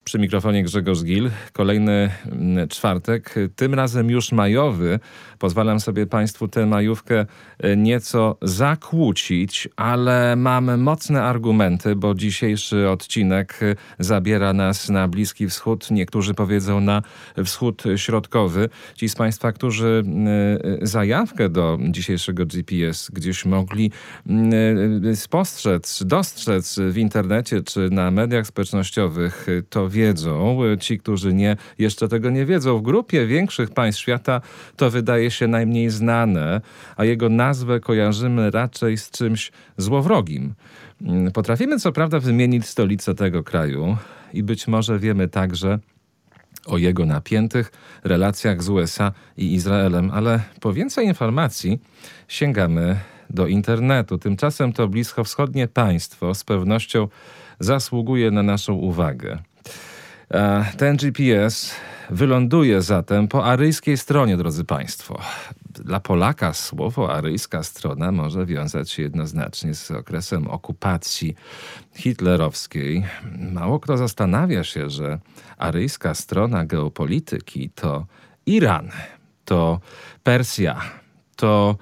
Przy mikrofonie Grzegorz Gil. Kolejny czwartek, tym razem już majowy. Pozwalam sobie Państwu tę majówkę nieco zakłócić, ale mamy mocne argumenty, bo dzisiejszy odcinek zabiera nas na Bliski Wschód. Niektórzy powiedzą na Wschód Środkowy. Ci z Państwa, którzy zajawkę do dzisiejszego GPS gdzieś mogli dostrzec w internecie czy na mediach społecznościowych, to wiedzą. Ci, którzy jeszcze tego nie wiedzą, w grupie większych państw świata to wydaje się najmniej znane, a jego nazwę kojarzymy raczej z czymś złowrogim. Potrafimy co prawda wymienić stolicę tego kraju i być może wiemy także o jego napiętych relacjach z USA i Izraelem, ale po więcej informacji sięgamy do internetu. Tymczasem to bliskowschodnie państwo z pewnością zasługuje na naszą uwagę. Ten GPS wyląduje zatem po aryjskiej stronie, drodzy Państwo. Dla Polaka słowo aryjska strona może wiązać się jednoznacznie z okresem okupacji hitlerowskiej. Mało kto zastanawia się, że aryjska strona geopolityki to Iran, to Persja, to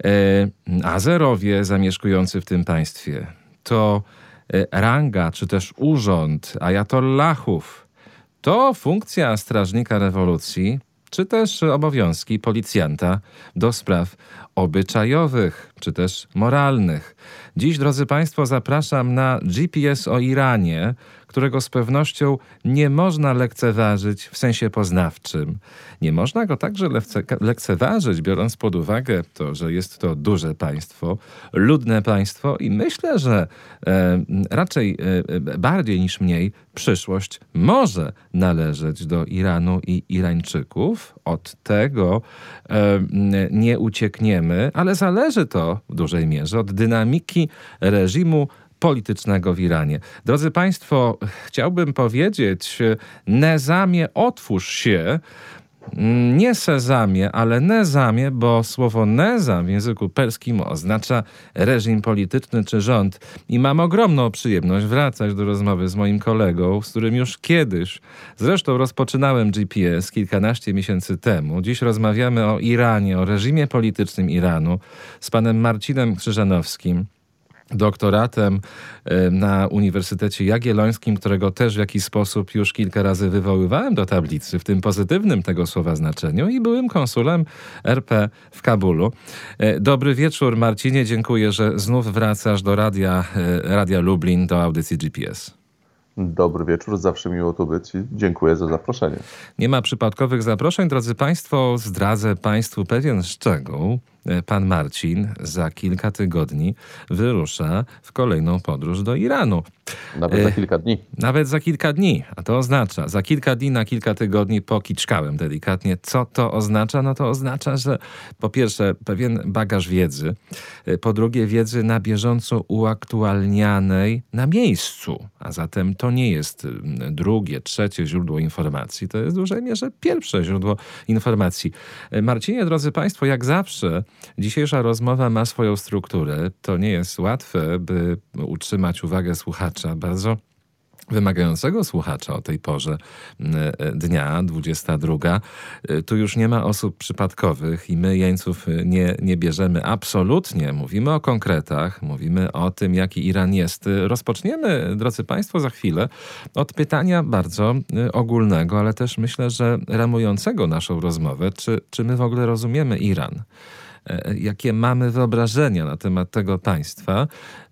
Azerowie zamieszkujący w tym państwie, to ranga czy też urząd ajatollahów, to funkcja strażnika rewolucji, czy też obowiązki policjanta do spraw obyczajowych, czy też moralnych. Dziś, drodzy Państwo, zapraszam na GPS o Iranie, którego z pewnością nie można lekceważyć w sensie poznawczym. Nie można go także lekceważyć, biorąc pod uwagę to, że jest to duże państwo, ludne państwo i myślę, że raczej bardziej niż mniej przyszłość może należeć do Iranu i Irańczyków. Od tego nie uciekniemy, ale zależy to w dużej mierze od dynamiki reżimu politycznego w Iranie. Drodzy Państwo, chciałbym powiedzieć, Nezamie, otwórz się. Nie sezamie, ale nezamie, bo słowo nezam w języku perskim oznacza reżim polityczny czy rząd. I mam ogromną przyjemność wracać do rozmowy z moim kolegą, z którym już kiedyś, zresztą rozpoczynałem GPS kilkanaście miesięcy temu. Dziś rozmawiamy o Iranie, o reżimie politycznym Iranu z panem Marcinem Krzyżanowskim, doktoratem na Uniwersytecie Jagiellońskim, którego też w jakiś sposób już kilka razy wywoływałem do tablicy, w tym pozytywnym tego słowa znaczeniu, i byłym konsulem RP w Kabulu. Dobry wieczór, Marcinie, dziękuję, że znów wracasz do Radia Lublin, do audycji GPS. Dobry wieczór, zawsze miło tu być i dziękuję za zaproszenie. Nie ma przypadkowych zaproszeń, drodzy Państwo, zdradzę Państwu pewien szczegół. Pan Marcin za kilka tygodni wyrusza w kolejną podróż do Iranu. Nawet za kilka dni. Nawet za kilka dni. A to oznacza, za kilka dni na kilka tygodni pokiczkałem delikatnie. Co to oznacza? No to oznacza, że po pierwsze pewien bagaż wiedzy, po drugie wiedzy na bieżąco uaktualnianej na miejscu. A zatem to nie jest drugie, trzecie źródło informacji. To jest w dużej mierze pierwsze źródło informacji. Marcinie, drodzy Państwo, jak zawsze dzisiejsza rozmowa ma swoją strukturę. To nie jest łatwe, by utrzymać uwagę słuchacza, bardzo wymagającego słuchacza o tej porze dnia, 22. Tu już nie ma osób przypadkowych i my jeńców nie bierzemy absolutnie. Mówimy o konkretach, mówimy o tym, jaki Iran jest. Rozpoczniemy, drodzy Państwo, za chwilę od pytania bardzo ogólnego, ale też myślę, że ramującego naszą rozmowę. Czy my w ogóle rozumiemy Iran? Jakie mamy wyobrażenia na temat tego państwa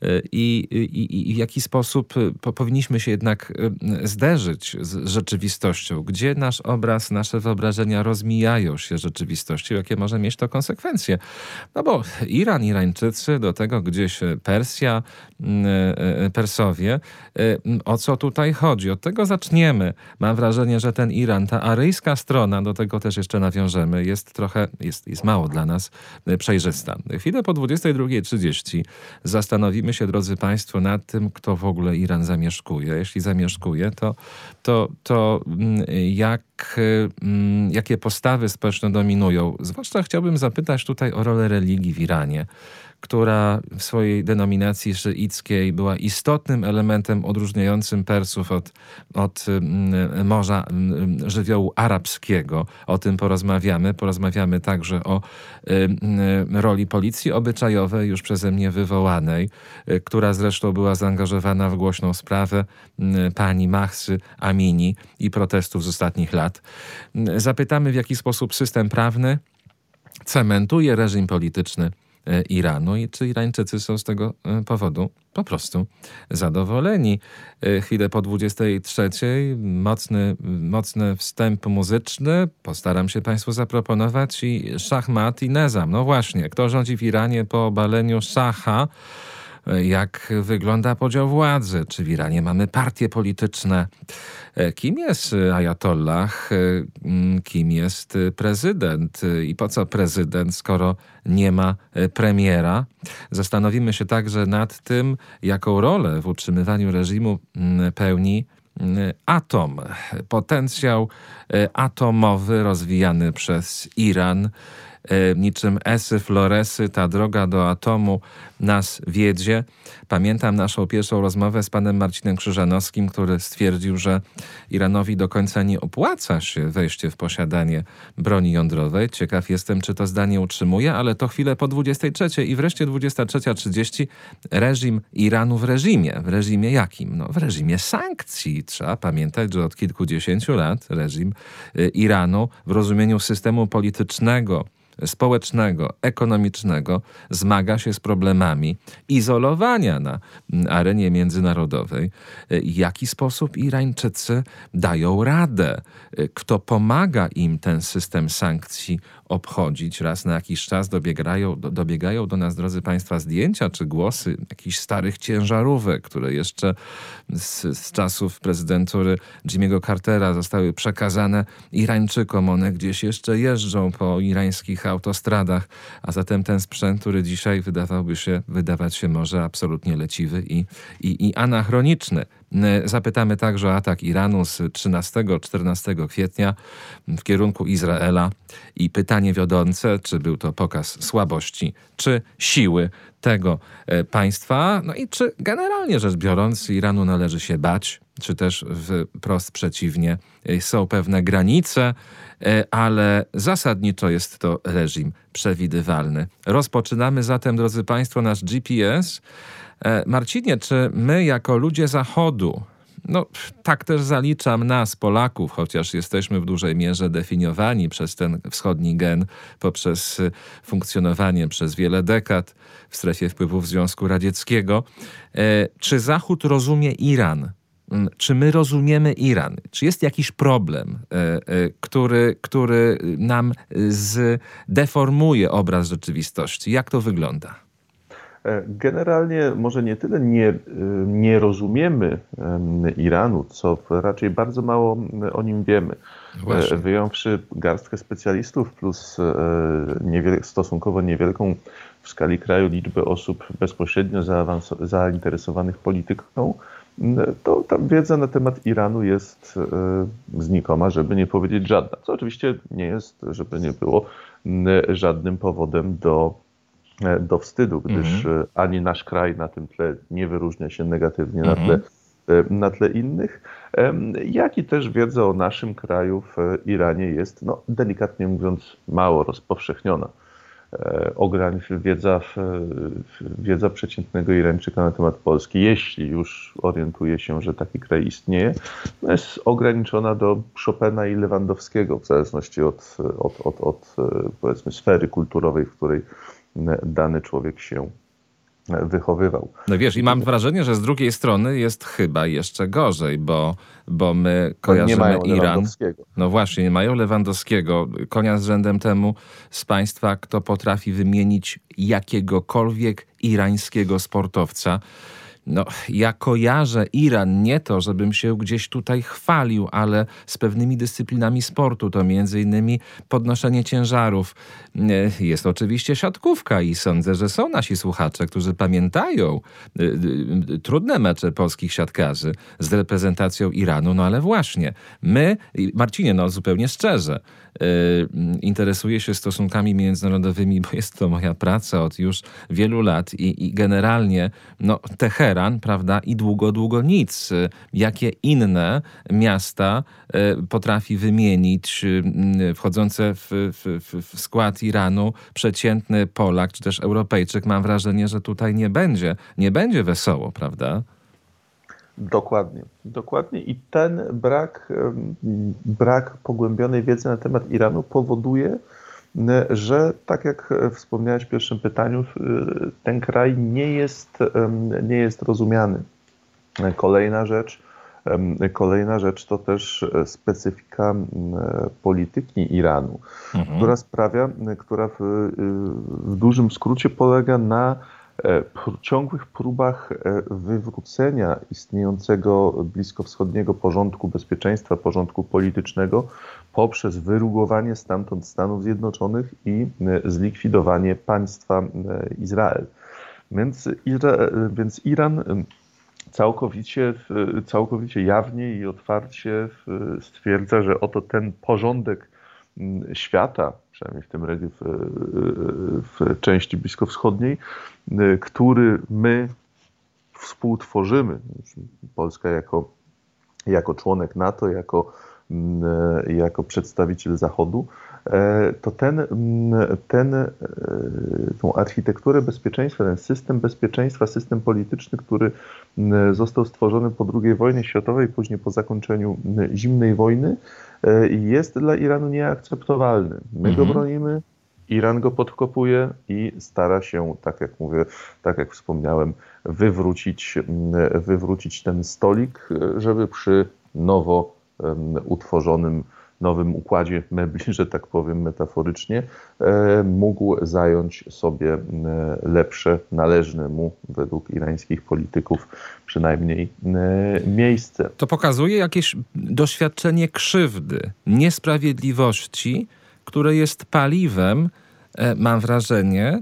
i w jaki sposób powinniśmy się jednak zderzyć z rzeczywistością, gdzie nasz obraz, nasze wyobrażenia rozmijają się z rzeczywistością, jakie może mieć to konsekwencje. No bo Iran, Irańczycy, do tego gdzieś Persja, Persowie. O co tutaj chodzi? Od tego zaczniemy. Mam wrażenie, że ten Iran, ta aryjska strona, do tego też jeszcze nawiążemy, jest mało dla nas przejrzysta. Chwilę po 22:30 zastanowimy się, drodzy Państwo, nad tym, kto w ogóle Iran zamieszkuje. Jeśli zamieszkuje, to jak jakie postawy społeczne dominują. Zwłaszcza chciałbym zapytać tutaj o rolę religii w Iranie, która w swojej denominacji szyickiej była istotnym elementem odróżniającym Persów od morza żywiołu arabskiego. O tym porozmawiamy. Porozmawiamy także o roli policji obyczajowej, już przeze mnie wywołanej, która zresztą była zaangażowana w głośną sprawę pani Mahsy Amini i protestów z ostatnich lat. Zapytamy, w jaki sposób system prawny cementuje reżim polityczny Iranu i czy Irańczycy są z tego powodu po prostu zadowoleni. Chwilę po 23:00 mocny wstęp muzyczny. Postaram się Państwu zaproponować i szachmat i nezam. No właśnie, kto rządzi w Iranie po obaleniu szacha? Jak wygląda podział władzy? Czy w Iranie mamy partie polityczne? Kim jest ajatollah? Kim jest prezydent? I po co prezydent, skoro nie ma premiera? Zastanowimy się także nad tym, jaką rolę w utrzymywaniu reżimu pełni atom. Potencjał atomowy rozwijany przez Iran. Niczym esy, floresy, ta droga do atomu nas wiedzie. Pamiętam naszą pierwszą rozmowę z panem Marcinem Krzyżanowskim, który stwierdził, że Iranowi do końca nie opłaca się wejście w posiadanie broni jądrowej. Ciekaw jestem, czy to zdanie utrzymuje, ale to chwilę po 23:00 i wreszcie 23:30 reżim Iranu w reżimie. W reżimie jakim? No, w reżimie sankcji. Trzeba pamiętać, że od kilkudziesięciu lat reżim Iranu w rozumieniu systemu politycznego, społecznego, ekonomicznego zmaga się z problemami izolowania na arenie międzynarodowej. W jaki sposób Irańczycy dają radę? Kto pomaga im ten system sankcji obchodzić? Raz na jakiś czas dobiegają do nas, drodzy Państwa, zdjęcia czy głosy jakichś starych ciężarówek, które jeszcze z czasów prezydentury Jimmy'ego Cartera zostały przekazane Irańczykom. One gdzieś jeszcze jeżdżą po irańskich autostradach, a zatem ten sprzęt, który dzisiaj wydawać się może absolutnie leciwy i anachroniczny. Zapytamy także o atak Iranu z 13-14 kwietnia w kierunku Izraela i pytanie wiodące, czy był to pokaz słabości, czy siły tego państwa, no i czy generalnie rzecz biorąc Iranu należy się bać, czy też wprost przeciwnie, są pewne granice, ale zasadniczo jest to reżim przewidywalny. Rozpoczynamy zatem, drodzy Państwo, nasz GPS. Marcinie, czy my jako ludzie Zachodu, no tak też zaliczam nas, Polaków, chociaż jesteśmy w dużej mierze definiowani przez ten wschodni gen, poprzez funkcjonowanie przez wiele dekad w strefie wpływów Związku Radzieckiego, czy Zachód rozumie Iran? Czy my rozumiemy Iran? Czy jest jakiś problem, który nam zdeformuje obraz rzeczywistości? Jak to wygląda? Generalnie może nie tyle nie rozumiemy Iranu, co raczej bardzo mało o nim wiemy. Właśnie. Wyjąwszy garstkę specjalistów plus stosunkowo niewielką w skali kraju liczbę osób bezpośrednio zainteresowanych polityką, to ta wiedza na temat Iranu jest znikoma, żeby nie powiedzieć żadna. Co oczywiście nie jest, żeby nie było, żadnym powodem do wstydu, gdyż ani nasz kraj na tym tle nie wyróżnia się negatywnie na tle innych, jak i też wiedza o naszym kraju w Iranie jest, no, delikatnie mówiąc, mało rozpowszechniona. Wiedza przeciętnego Irańczyka na temat Polski, jeśli już orientuje się, że taki kraj istnieje, jest ograniczona do Chopina i Lewandowskiego, w zależności od powiedzmy sfery kulturowej, w której dany człowiek się wychowywał. No wiesz, i mam wrażenie, że z drugiej strony jest chyba jeszcze gorzej, bo my kojarzymy nie mają Iran. Lewandowskiego. No właśnie, nie mają Lewandowskiego. Konia z rzędem temu z Państwa, kto potrafi wymienić jakiegokolwiek irańskiego sportowca. no, ja kojarzę Iran nie to, żebym się gdzieś tutaj chwalił, ale z pewnymi dyscyplinami sportu, to między innymi podnoszenie ciężarów. Jest oczywiście siatkówka i sądzę, że są nasi słuchacze, którzy pamiętają trudne mecze polskich siatkarzy z reprezentacją Iranu, no ale właśnie, my, Marcinie, no zupełnie szczerze, interesuję się stosunkami międzynarodowymi, bo jest to moja praca od już wielu lat i generalnie no, Teheran, prawda, i długo nic. Jakie inne miasta potrafi wymienić wchodzące w skład Iranu przeciętny Polak czy też Europejczyk? Mam wrażenie, że tutaj nie będzie wesoło, prawda? Dokładnie. I ten brak pogłębionej wiedzy na temat Iranu powoduje, że tak jak wspomniałeś w pierwszym pytaniu, ten kraj nie jest rozumiany. Kolejna rzecz to też specyfika polityki Iranu, która w dużym skrócie polega na ciągłych próbach wywrócenia istniejącego bliskowschodniego porządku bezpieczeństwa, porządku politycznego poprzez wyrugowanie stamtąd Stanów Zjednoczonych i zlikwidowanie państwa Izrael. Więc Iran całkowicie jawnie i otwarcie stwierdza, że oto ten porządek świata, przynajmniej w części bliskowschodniej, który my współtworzymy, Polska jako członek NATO, jako przedstawiciel Zachodu, to tą architekturę bezpieczeństwa, ten system bezpieczeństwa, system polityczny, który został stworzony po II wojnie światowej, później po zakończeniu zimnej wojny, jest dla Iranu nieakceptowalny. My go bronimy, Iran go podkopuje i stara się, tak jak wspomniałem, wywrócić ten stolik, żeby przy nowo utworzonym nowym układzie mebli, że tak powiem metaforycznie, mógł zająć sobie lepsze, należne mu według irańskich polityków przynajmniej miejsce. To pokazuje jakieś doświadczenie krzywdy, niesprawiedliwości, które jest paliwem, mam wrażenie,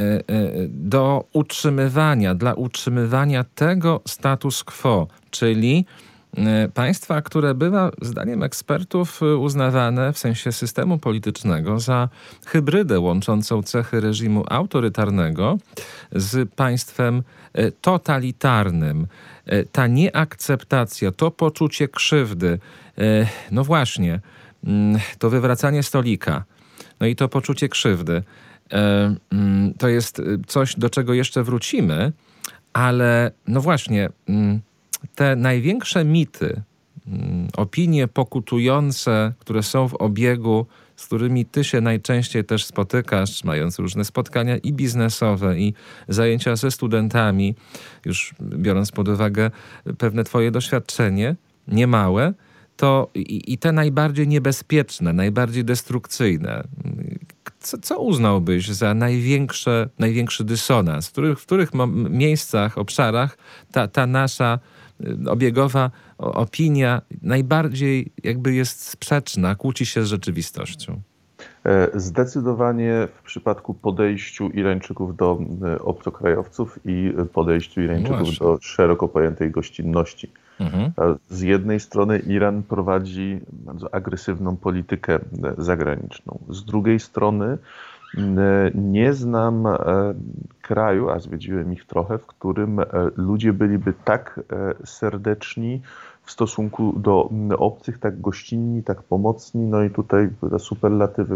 dla utrzymywania tego status quo, czyli państwa, które bywa, zdaniem ekspertów, uznawane w sensie systemu politycznego za hybrydę łączącą cechy reżimu autorytarnego z państwem totalitarnym. Ta nieakceptacja, to poczucie krzywdy, no właśnie, to wywracanie stolika, no i to poczucie krzywdy, to jest coś, do czego jeszcze wrócimy, ale no właśnie, te największe mity, opinie pokutujące, które są w obiegu, z którymi ty się najczęściej też spotykasz, mając różne spotkania i biznesowe, i zajęcia ze studentami, już biorąc pod uwagę pewne twoje doświadczenie, niemałe, to i te najbardziej niebezpieczne, najbardziej destrukcyjne. Co uznałbyś za największy dysonans? W których miejscach, obszarach ta nasza obiegowa opinia najbardziej jakby jest sprzeczna, kłóci się z rzeczywistością? Zdecydowanie w przypadku podejściu Irańczyków do obcokrajowców i podejściu Irańczyków do szeroko pojętej gościnności. Z jednej strony Iran prowadzi bardzo agresywną politykę zagraniczną. Z drugiej strony nie znam kraju, a zwiedziłem ich trochę, w którym ludzie byliby tak serdeczni w stosunku do obcych, tak gościnni, tak pomocni. No i tutaj te superlatywy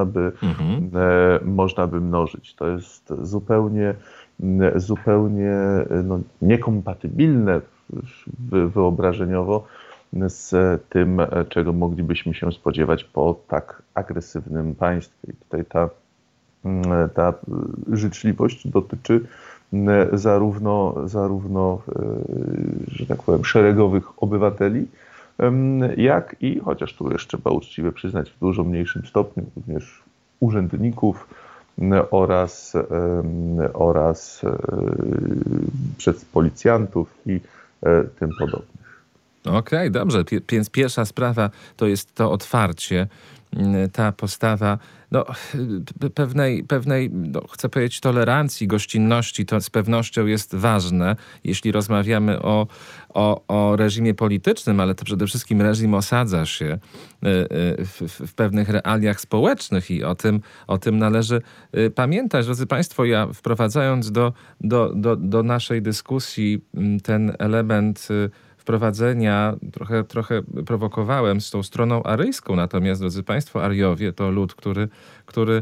można by mnożyć. To jest zupełnie niekompatybilne wyobrażeniowo z tym, czego moglibyśmy się spodziewać po tak agresywnym państwie. I tutaj ta życzliwość dotyczy zarówno, że tak powiem, szeregowych obywateli, jak i, chociaż tu jeszcze trzeba uczciwie przyznać, w dużo mniejszym stopniu również urzędników, oraz przez policjantów i tym podobnych. Okej, dobrze. Więc pierwsza sprawa to jest to otwarcie, ta postawa pewnej chcę powiedzieć, tolerancji, gościnności. To z pewnością jest ważne, jeśli rozmawiamy o reżimie politycznym, ale to przede wszystkim reżim osadza się w pewnych realiach społecznych i o tym należy pamiętać. Drodzy Państwo, ja wprowadzając do naszej dyskusji ten element wprowadzenia, trochę prowokowałem z tą stroną aryjską, natomiast, drodzy Państwo, Ariowie to lud, który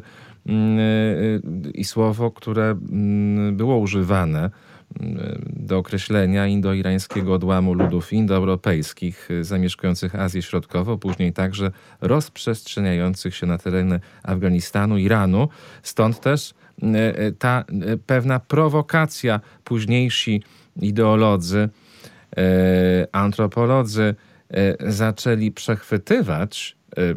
i słowo, które było używane do określenia indoirańskiego odłamu ludów indoeuropejskich zamieszkujących Azję Środkową, później także rozprzestrzeniających się na tereny Afganistanu, Iranu. Stąd też ta pewna prowokacja. Późniejsi ideolodzy, antropolodzy zaczęli przechwytywać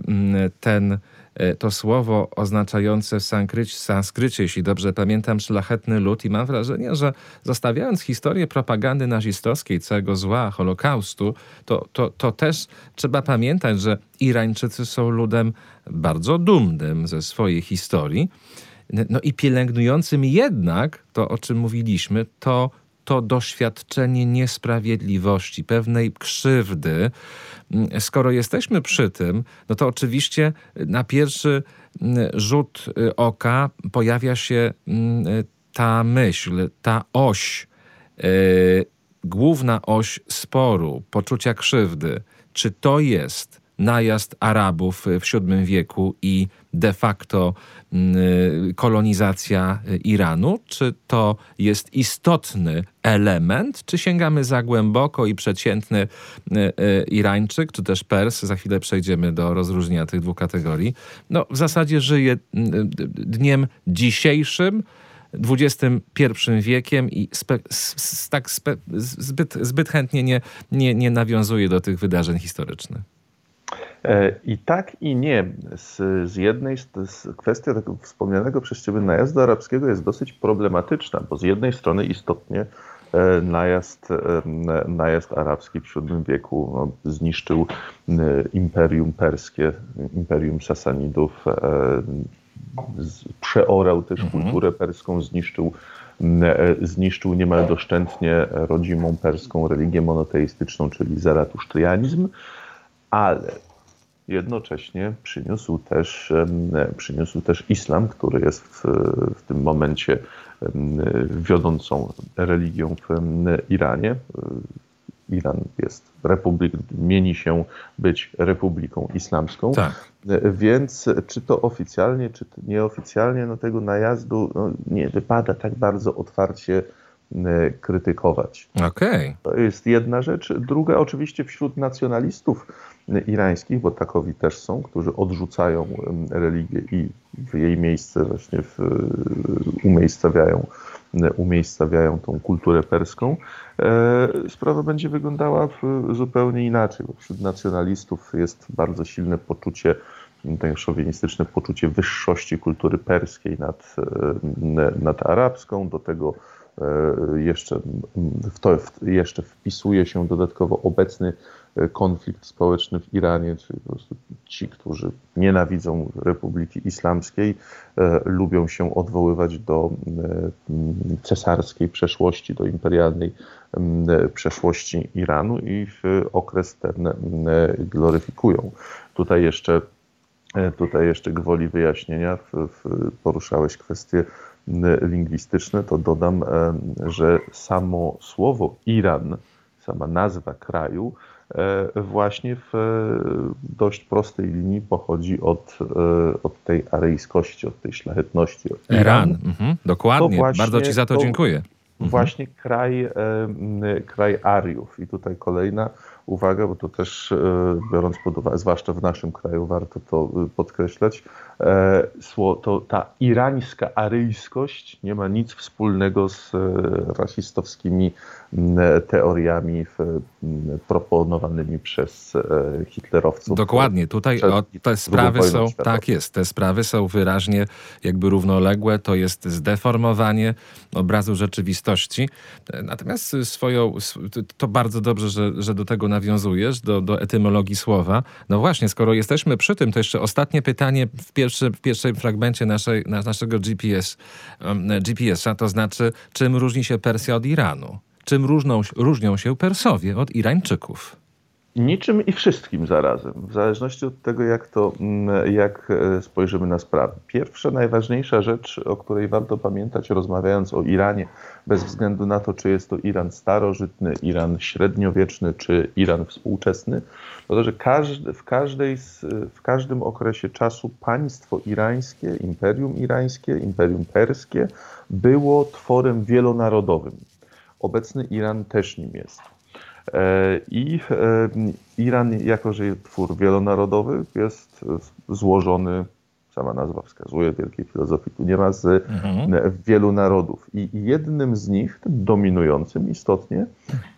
to słowo oznaczające w sanskrycie, jeśli dobrze pamiętam, szlachetny lud, i mam wrażenie, że zostawiając historię propagandy nazistowskiej, całego zła, Holokaustu, to też trzeba pamiętać, że Irańczycy są ludem bardzo dumnym ze swojej historii, i pielęgnującym jednak to, o czym mówiliśmy, to doświadczenie niesprawiedliwości, pewnej krzywdy. Skoro jesteśmy przy tym, to oczywiście na pierwszy rzut oka pojawia się ta myśl, ta oś, główna oś sporu, poczucia krzywdy. Czy to jest najazd Arabów w VII wieku i de facto kolonizacja Iranu? Czy to jest istotny element? Czy sięgamy za głęboko i przeciętny Irańczyk, czy też Pers, za chwilę przejdziemy do rozróżnienia tych dwóch kategorii, w zasadzie żyje dniem dzisiejszym, XXI wiekiem i zbyt chętnie nie nawiązuje do tych wydarzeń historycznych? I tak i nie. Kwestia tego wspomnianego przez Ciebie najazdu arabskiego jest dosyć problematyczna, bo z jednej strony istotnie najazd arabski w VII wieku zniszczył imperium perskie, imperium Sasanidów, przeorał też kulturę perską, zniszczył niemal doszczętnie rodzimą perską religię monoteistyczną, czyli zaratusztrianizm, ale jednocześnie przyniósł też islam, który jest w tym momencie wiodącą religią w Iranie. Iran mieni się być republiką islamską. Tak. Więc czy to oficjalnie, czy nieoficjalnie, tego najazdu nie wypada tak bardzo otwarcie krytykować. Okay. To jest jedna rzecz. Druga, oczywiście wśród nacjonalistów irańskich, bo takowi też są, którzy odrzucają religię i w jej miejsce właśnie umiejscawiają tą kulturę perską, sprawa będzie wyglądała zupełnie inaczej, bo wśród nacjonalistów jest bardzo silne poczucie, szowinistyczne poczucie wyższości kultury perskiej nad arabską. Do tego jeszcze wpisuje się dodatkowo obecny konflikt społeczny w Iranie, czyli po prostu ci, którzy nienawidzą Republiki Islamskiej, lubią się odwoływać do cesarskiej przeszłości, do imperialnej przeszłości Iranu i okres ten gloryfikują. Tutaj jeszcze gwoli wyjaśnienia, poruszałeś kwestie lingwistyczne, to dodam, że samo słowo Iran, sama nazwa kraju, właśnie w dość prostej linii pochodzi od tej aryjskości, od tej szlachetności. Iran. Dokładnie. Bardzo Ci za to dziękuję. Właśnie kraj Ariów. I tutaj kolejna uwagę, bo to też biorąc pod uwagę, zwłaszcza w naszym kraju warto to podkreślać, ta irańska aryjskość nie ma nic wspólnego z rasistowskimi teoriami proponowanymi przez hitlerowców. Dokładnie, tutaj te sprawy są, tak jest, te sprawy są wyraźnie jakby równoległe, to jest zdeformowanie obrazu rzeczywistości. Natomiast to bardzo dobrze, że do tego nawiązujesz, do etymologii słowa. No właśnie, skoro jesteśmy przy tym, to jeszcze ostatnie pytanie w pierwszym fragmencie naszego GPS-a, to znaczy, czym różni się Persja od Iranu? Czym różnią się Persowie od Irańczyków? Niczym i wszystkim zarazem, w zależności od tego, jak spojrzymy na sprawę. Pierwsza, najważniejsza rzecz, o której warto pamiętać, rozmawiając o Iranie, bez względu na to, czy jest to Iran starożytny, Iran średniowieczny, czy Iran współczesny, to że w każdym okresie czasu państwo irańskie, imperium perskie było tworem wielonarodowym. Obecny Iran też nim jest. I Iran, jako że jest twór wielonarodowy, jest złożony, sama nazwa wskazuje, wielkiej filozofii tu nie ma, z wielu narodów. I jednym z nich, tym dominującym istotnie,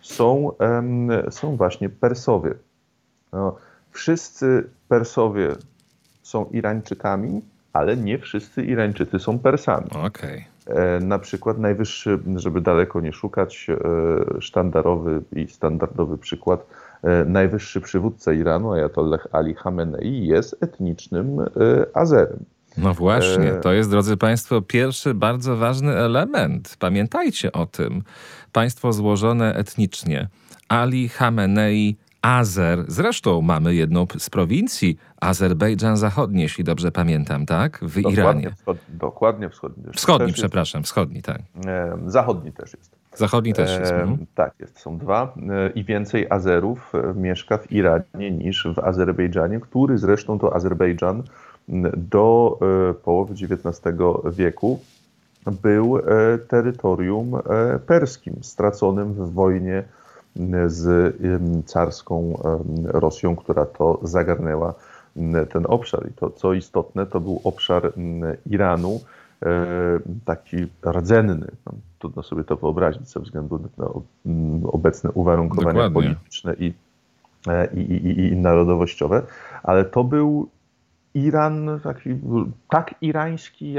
są właśnie Persowie. No, wszyscy Persowie są Irańczykami, ale nie wszyscy Irańczycy są Persami. Okay. Na przykład najwyższy, żeby daleko nie szukać, sztandarowy i standardowy przykład, najwyższy przywódca Iranu, Ajatollah Ali Khamenei, jest etnicznym Azerem. No właśnie, to jest, drodzy Państwo, pierwszy bardzo ważny element. Pamiętajcie o tym. Państwo złożone etnicznie. Ali Khamenei, Azer. Zresztą mamy jedną z prowincji, Azerbejdżan Zachodni, jeśli dobrze pamiętam, tak? W Iranie. Dokładnie wschodni. Wschodni, tak. Zachodni też jest. Zachodni też jest. Tak, są dwa. I więcej Azerów mieszka w Iranie niż w Azerbejdżanie, który zresztą to Azerbejdżan do połowy XIX wieku był terytorium perskim, straconym w wojnie z carską Rosją, która to zagarnęła ten obszar. I to, co istotne, to był obszar Iranu, taki rdzenny. Trudno sobie to wyobrazić ze względu na obecne uwarunkowania polityczne i narodowościowe, ale to był Iran tak irański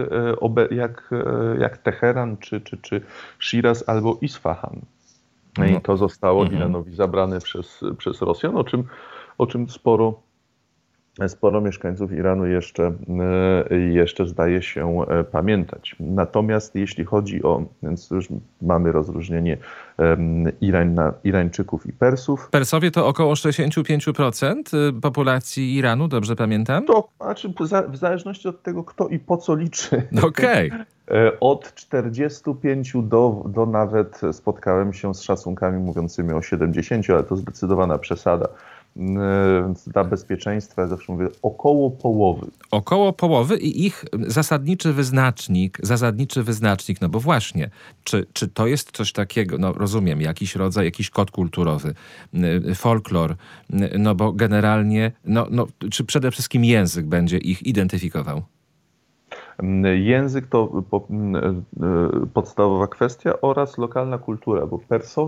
jak Teheran, czy Shiraz albo Isfahan. I to zostało Iranowi zabrane przez Rosjan, o czym sporo mieszkańców Iranu jeszcze zdaje się pamiętać. Natomiast jeśli chodzi więc już mamy rozróżnienie Irańczyków i Persów. Persowie to około 65% populacji Iranu, dobrze pamiętam? To znaczy w zależności od tego, kto i po co liczy. Okej. Od 45 do nawet spotkałem się z szacunkami mówiącymi o 70, ale to zdecydowana przesada. Dla bezpieczeństwa, ja zawsze mówię, około połowy. Około połowy i ich zasadniczy wyznacznik, no bo właśnie, czy to jest coś takiego, no rozumiem, jakiś rodzaj, jakiś kod kulturowy, folklor, no bo generalnie, czy przede wszystkim język będzie ich identyfikował? Język to podstawowa kwestia oraz lokalna kultura, bo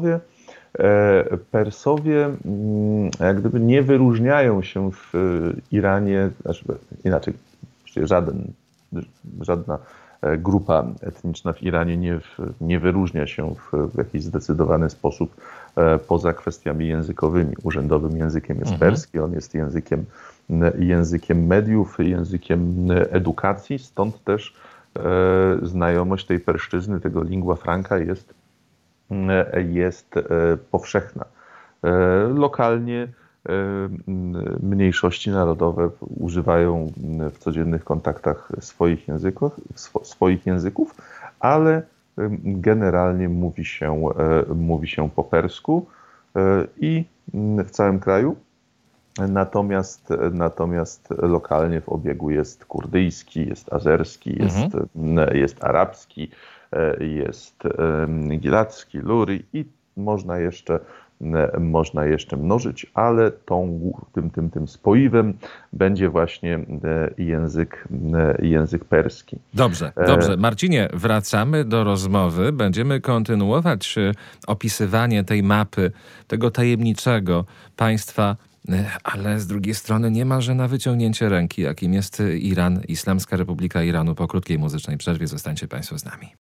Persowie jak gdyby nie wyróżniają się w Iranie, znaczy inaczej, żadna grupa etniczna w Iranie nie wyróżnia się w jakiś zdecydowany sposób poza kwestiami językowymi. Urzędowym językiem jest perski, on jest językiem mediów, językiem edukacji, stąd też znajomość tej perszczyzny, tego lingua franca jest powszechna. Lokalnie mniejszości narodowe używają w codziennych kontaktach swoich języków, ale generalnie mówi się po persku i w całym kraju. Natomiast lokalnie w obiegu jest kurdyjski, jest azerski, jest arabski, jest gilacki, luri i można jeszcze można jeszcze mnożyć, ale tym spoiwem będzie właśnie język perski. Dobrze. Marcinie, wracamy do rozmowy. Będziemy kontynuować opisywanie tej mapy, tego tajemniczego państwa, ale z drugiej strony niemalże na wyciągnięcie ręki, jakim jest Iran, Islamska Republika Iranu. Po krótkiej muzycznej przerwie zostańcie Państwo z nami.